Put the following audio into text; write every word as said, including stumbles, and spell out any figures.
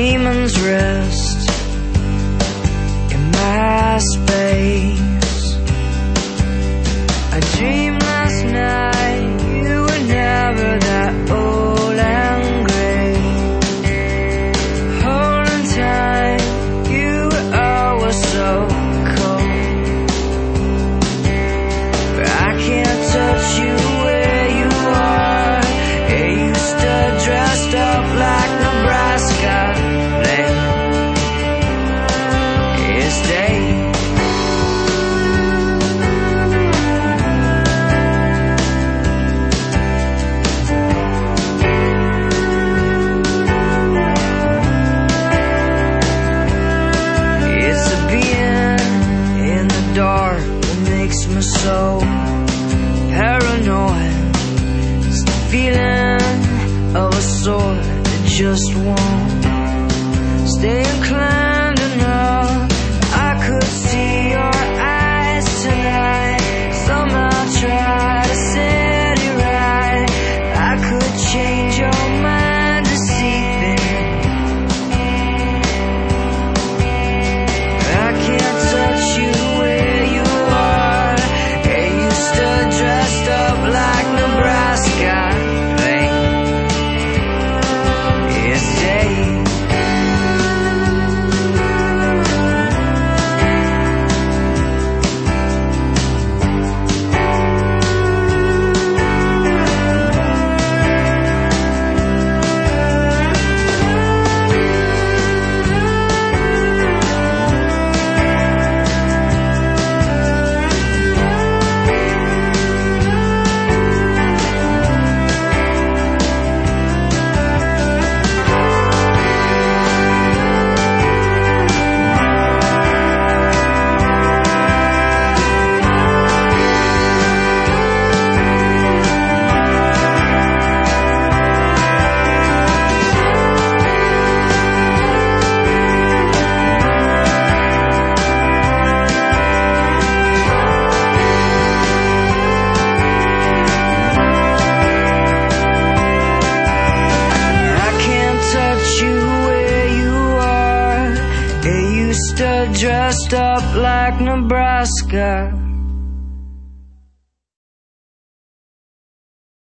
demons rest in my space. I dreamed last night you were never that old and gray, holding tight, you were always so cold. But I can't touch you where you are. Yeah, you stood dressed up like Nebraska. Dark that makes me so paranoid. It's the feeling of a sword that just won't stay inclined enough. I could see your eyes tonight, somehow try to set it right. I could change your mind to see things. I can't touch you where you are. Hey, you stood dressed up like Nebraska. Hey, it's day. Stood dressed up like Nebraska.